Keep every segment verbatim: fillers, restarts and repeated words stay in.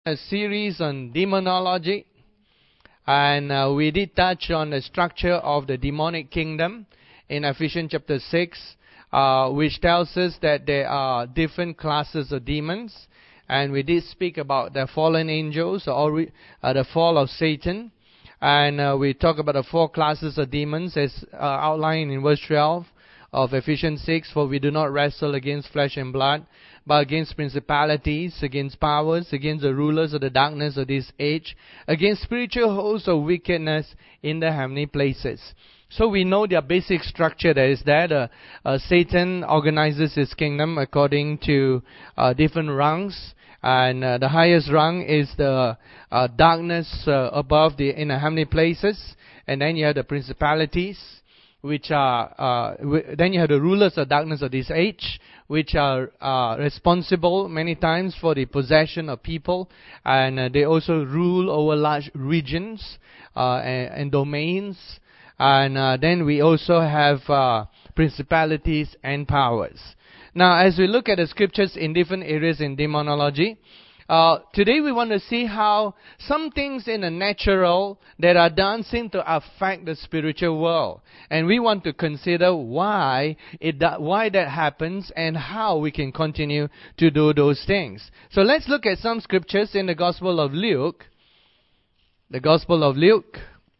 A series on demonology, and uh, we did touch on the structure of the demonic kingdom in Ephesians chapter six, uh, which tells us that there are different classes of demons, and we did speak about the fallen angels, or uh, the fall of Satan, and uh, we talked about the four classes of demons as uh, outlined in verse twelve of Ephesians six. For we do not wrestle against flesh and blood, but against principalities, against powers, against the rulers of the darkness of this age, against spiritual hosts of wickedness in the heavenly places. So we know their basic structure that is that uh, uh, Satan organizes his kingdom according to uh, different rungs, and uh, the highest rung is the uh, darkness uh, above the in the heavenly places, and then you have the principalities, which are, uh, w- then you have the rulers of darkness of this age, which are uh, responsible many times for the possession of people, and uh, they also rule over large regions uh, and, and domains. And uh, then we also have uh, principalities and powers. Now, as we look at the scriptures in different areas in demonology, Uh, today we want to see how some things in the natural that are done seem to affect the spiritual world. And we want to consider why it do, why that happens and how we can continue to do those things. So let's look at some scriptures in the Gospel of Luke. The Gospel of Luke.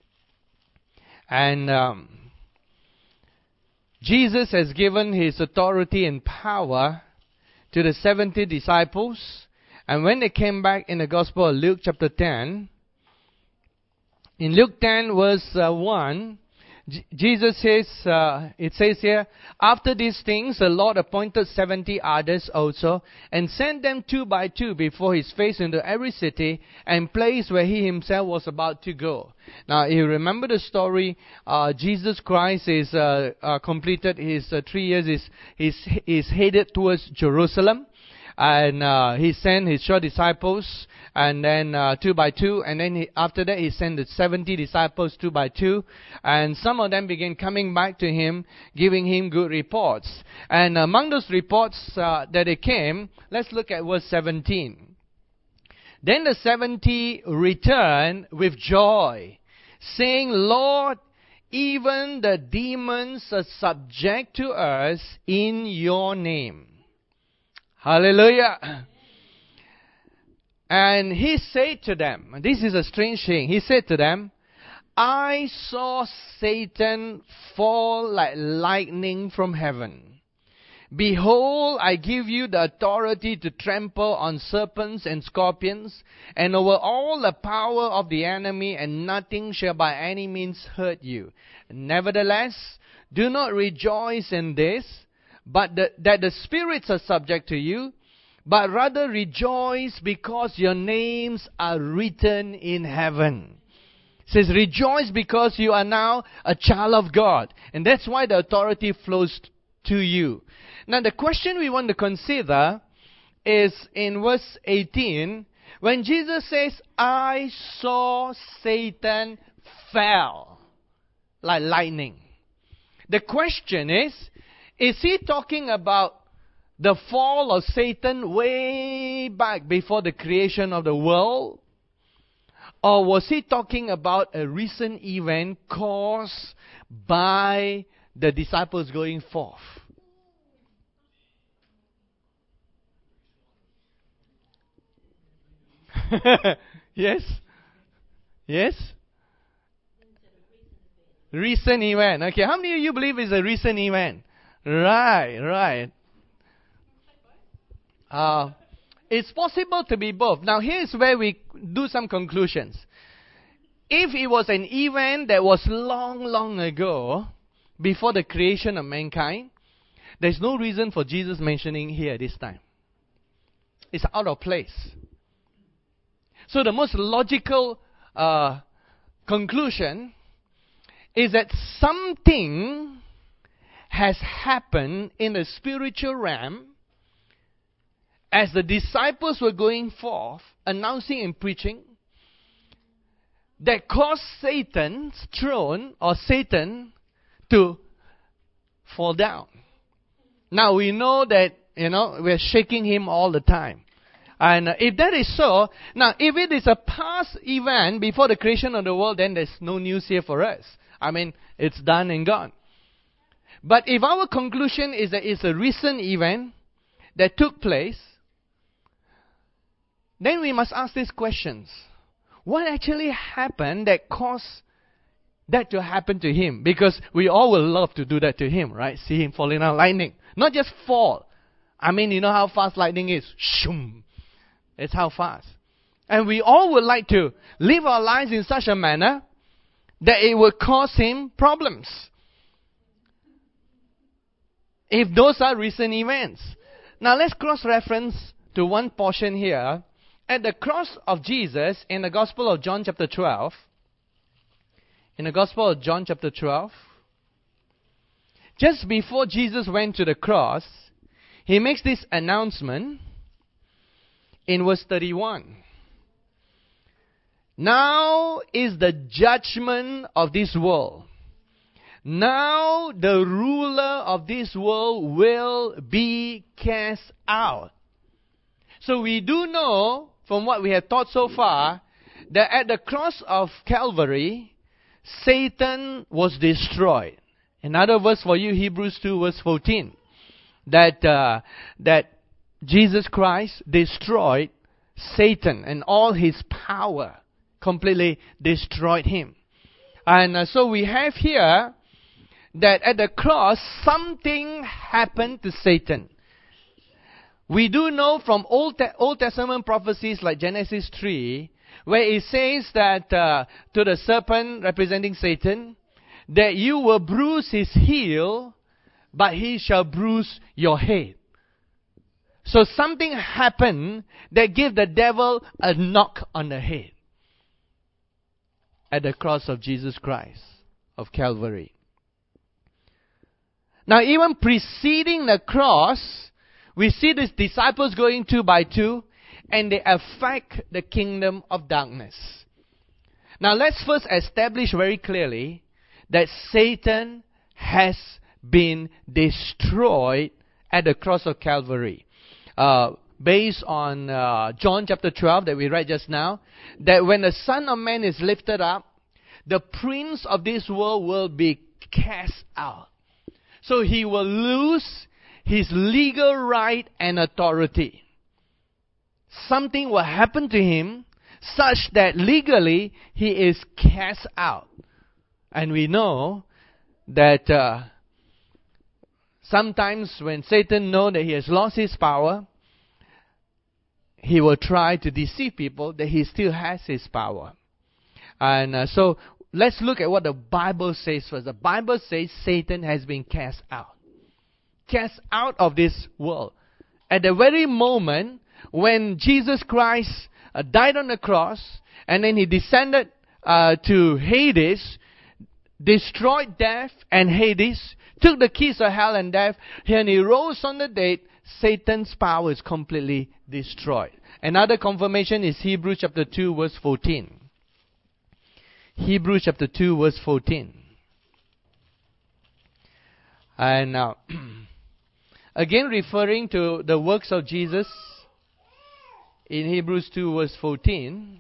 And um, Jesus has given His authority and power to the seventy disciples. And when they came back in the Gospel of Luke chapter ten, in Luke ten verse uh, one, J- Jesus says, uh, it says here, after these things the Lord appointed seventy others also, and sent them two by two before His face into every city and place where He Himself was about to go. Now, you remember the story, uh, Jesus Christ is uh, uh, completed His uh, three years, is is is headed towards Jerusalem. And uh, He sent His twelve disciples, and then uh, two by two, and then he, after that He sent the seventy disciples two by two, and some of them began coming back to Him, giving Him good reports. And among those reports uh, that they came, let's look at verse seventeen. Then the seventy returned with joy, saying, Lord, even the demons are subject to us in Your name. Hallelujah. And He said to them, this is a strange thing, He said to them, I saw Satan fall like lightning from heaven. Behold, I give you the authority to trample on serpents and scorpions, and over all the power of the enemy, and nothing shall by any means hurt you. Nevertheless, do not rejoice in this, but the, that the spirits are subject to you, but rather rejoice because your names are written in heaven. It says, rejoice because you are now a child of God. And that's why the authority flows to you. Now the question we want to consider is in verse eighteen, when Jesus says, I saw Satan fell like lightning. The question is, is He talking about the fall of Satan way back before the creation of the world? Or was He talking about a recent event caused by the disciples going forth? Yes? Yes? Recent event. Okay, how many of you believe it's a recent event? Right, right. Uh, it's possible to be both. Now, here's where we do some conclusions. If it was an event that was long, long ago, before the creation of mankind, there's no reason for Jesus mentioning here this time. It's out of place. So the most logical uh, conclusion is that something has happened in the spiritual realm as the disciples were going forth, announcing and preaching, that caused Satan's throne, or Satan, to fall down. Now we know that, you know, we're shaking him all the time. And uh, if that is so, now if it is a past event before the creation of the world, then there's no news here for us. I mean, it's done and gone. But if our conclusion is that it's a recent event that took place, then we must ask these questions. What actually happened that caused that to happen to him? Because we all will love to do that to him, right? See him falling out lightning. Not just fall. I mean, you know how fast lightning is? Shoom. It's how fast. And we all would like to live our lives in such a manner that it would cause him problems. If those are recent events. Now let's cross-reference to one portion here. At the cross of Jesus in the Gospel of John chapter twelve, in the Gospel of John chapter twelve, just before Jesus went to the cross, he makes this announcement in verse thirty-one. Now is the judgment of this world. Now the ruler of this world will be cast out. So we do know, from what we have taught so far, that at the cross of Calvary, Satan was destroyed. Another verse for you, Hebrews two verse fourteen. That, uh, that Jesus Christ destroyed Satan and all his power. Completely destroyed him. And uh, so we have here that at the cross, something happened to Satan. We do know from Old, Te- Old Testament prophecies like Genesis three, where it says that uh, to the serpent representing Satan, that you will bruise his heel, but he shall bruise your head. So something happened that gave the devil a knock on the head at the cross of Jesus Christ of Calvary. Now even preceding the cross, we see these disciples going two by two, and they affect the kingdom of darkness. Now let's first establish very clearly that Satan has been destroyed at the cross of Calvary. Uh, based on uh, John chapter twelve that we read just now, that when the Son of Man is lifted up, the prince of this world will be cast out. So he will lose his legal right and authority. Something will happen to him such that legally he is cast out. And we know that uh, sometimes when Satan knows that he has lost his power, he will try to deceive people that he still has his power. And uh, so let's look at what the Bible says first. The Bible says Satan has been cast out. Cast out of this world. At the very moment when Jesus Christ uh, died on the cross, and then he descended uh, to Hades, destroyed death and Hades, took the keys of hell and death, and he rose on the dead, Satan's power is completely destroyed. Another confirmation is Hebrews chapter two verse fourteen. Hebrews chapter two verse fourteen. And now, uh, again referring to the works of Jesus in Hebrews two verse fourteen.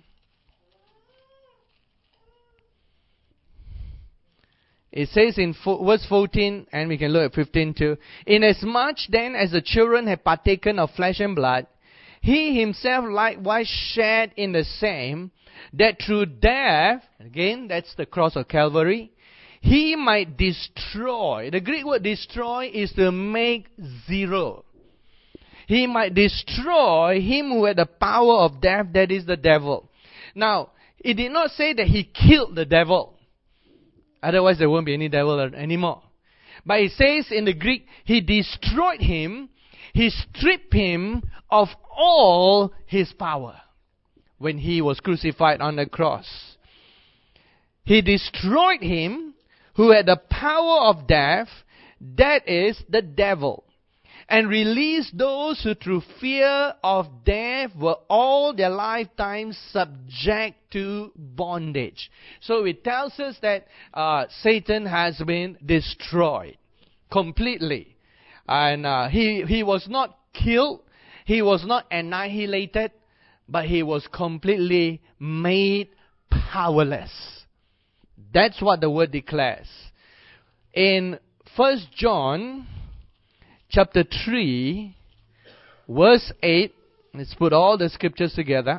It says in fo- verse fourteen, and we can look at fifteen too. Inasmuch then as the children have partaken of flesh and blood, he himself likewise shared in the same, that through death, again that's the cross of Calvary, he might destroy. The Greek word destroy is to make zero. He might destroy him who had the power of death, that is the devil. Now, it did not say that he killed the devil. Otherwise there won't be any devil anymore. But it says in the Greek, he destroyed him, he stripped him of all his power when he was crucified on the cross. He destroyed him who had the power of death, that is the devil, and released those who through fear of death were all their lifetime subject to bondage. So it tells us that uh, Satan has been destroyed completely. And uh, he, he was not killed. He was not annihilated, but he was completely made powerless. That's what the word declares. In First John chapter three, verse eight, let's put all the scriptures together.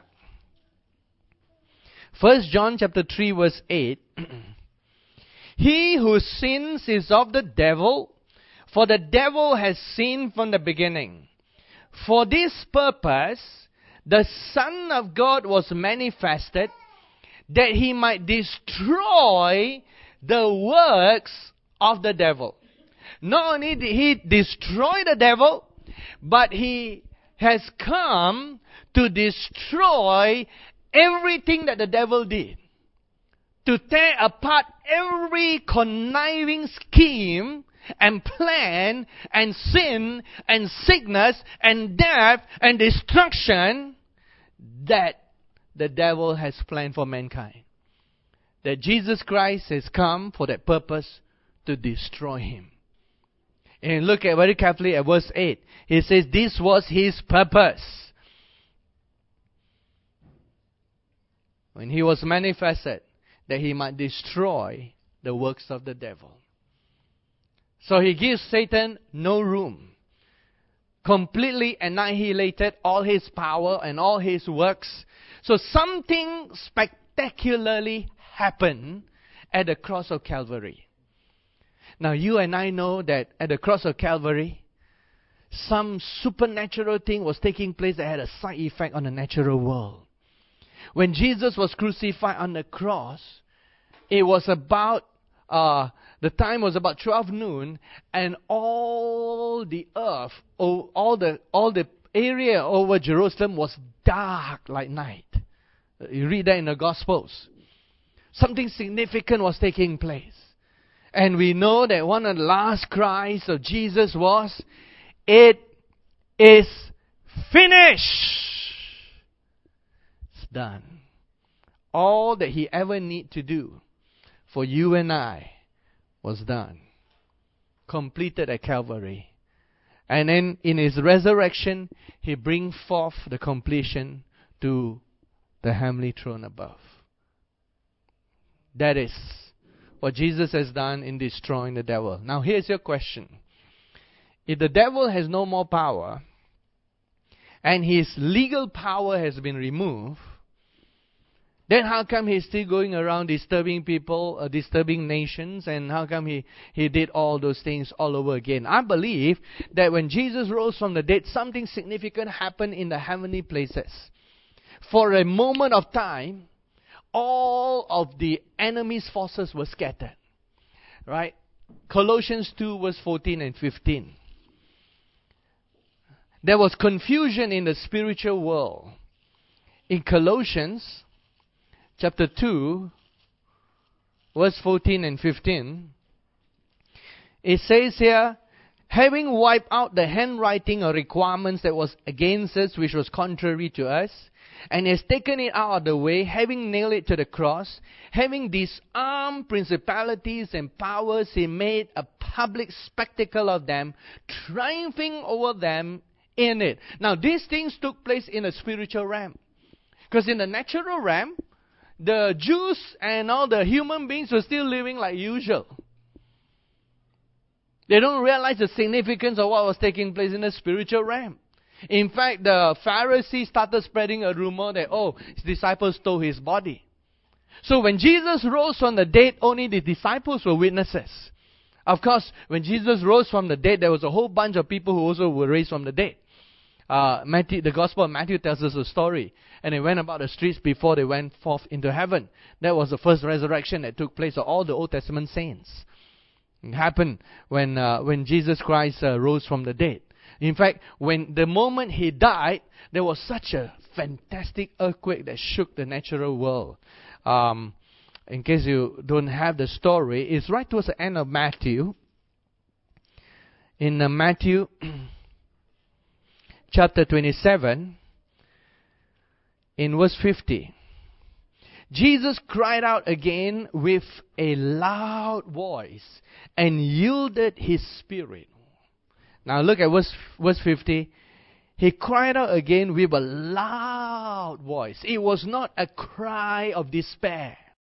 First John chapter three, verse eight. He who sins is of the devil, for the devil has sinned from the beginning. For this purpose, the Son of God was manifested, that he might destroy the works of the devil. Not only did he destroy the devil, but he has come to destroy everything that the devil did. To tear apart every conniving scheme and plan and sin and sickness and death and destruction that the devil has planned for mankind. That Jesus Christ has come for that purpose, to destroy him. And look at very carefully at verse eight. He says this was his purpose. When he was manifested, that he might destroy the works of the devil. So he gives Satan no room. Completely annihilated all his power and all his works. So something spectacularly happened at the cross of Calvary. Now you and I know that at the cross of Calvary, some supernatural thing was taking place that had a side effect on the natural world. When Jesus was crucified on the cross, it was about, uh, the time was about twelve noon, and all the earth, all the, all the area over Jerusalem was dark like night. You read that in the Gospels. Something significant was taking place. And we know that one of the last cries of Jesus was, "It is finished." It's done. All that he ever need to do for you and I was done. Completed at Calvary. And then in his resurrection, he brings forth the completion to the heavenly throne above. That is what Jesus has done in destroying the devil. Now here's your question. If the devil has no more power, and his legal power has been removed, then how come he's still going around disturbing people, uh, disturbing nations, and how come he, he did all those things all over again? I believe that when Jesus rose from the dead, something significant happened in the heavenly places. For a moment of time, all of the enemy's forces were scattered. Right? Colossians two verse fourteen and fifteen. There was confusion in the spiritual world. In Colossians chapter two, verse fourteen and fifteen, it says here, having wiped out the handwriting or requirements that was against us, which was contrary to us, and has taken it out of the way, having nailed it to the cross, having disarmed principalities and powers, he made a public spectacle of them, triumphing over them in it. Now, these things took place in a spiritual realm. Because in the natural realm, the Jews and all the human beings were still living like usual. They don't realize the significance of what was taking place in the spiritual realm. In fact, the Pharisees started spreading a rumor that, oh, his disciples stole his body. So when Jesus rose from the dead, only the disciples were witnesses. Of course, when Jesus rose from the dead, there was a whole bunch of people who also were raised from the dead. Uh, Matthew, the Gospel of Matthew tells us a story. And they went about the streets before they went forth into heaven. That was the first resurrection that took place of all the Old Testament saints. It happened when uh, when Jesus Christ uh, rose from the dead. In fact, when the moment he died, there was such a fantastic earthquake that shook the natural world. Um, in case you don't have the story, it's right towards the end of Matthew. In uh, Matthew chapter twenty-seven, in verse fifty, Jesus cried out again with a loud voice and yielded his spirit. Now look at verse, verse fifty. he cried out again with a loud voice. It was not a cry of despair.